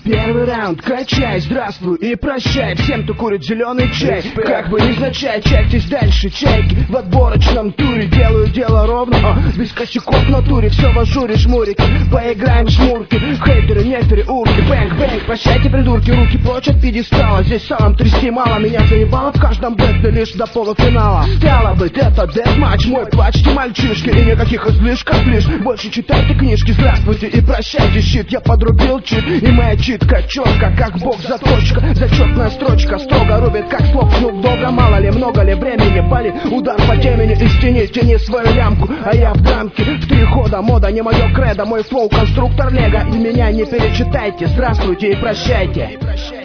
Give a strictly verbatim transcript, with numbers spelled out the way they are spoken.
Первый раунд, качай, здравствуй и прощай всем, кто курит зеленый чай. Как бы невзначай, чайтесь дальше, чайки в отборочном туре. Делаю дело ровно, а, без косяков в натуре. Все в ажуре, жмурики, поиграем в шмурки. Хейтеры, нефтеры, урки, бэнк-бэнк. Прощайте, придурки, руки прочь от пьедестала. Здесь салом трясти мало, меня заебало в каждом бэтле лишь до полуфинала. Стало быть, это дэт-матч, мой плачьте, мальчишки, и никаких излишков лишь. Больше читайте книжки, здравствуйте и прощайте, щит. Я подрубил чит, и моя читка четко, как бог заточка. Зачетная строчка строго рубит, как слог Снуп Догга. Мало ли, много ли времени, пали удар по темени из тени. Тяни свою лямку, а я в дамке. В три хода, мода не мое кредо, мой флоу конструктор лего. И меня не перечитайте, здравствуйте и прощайте.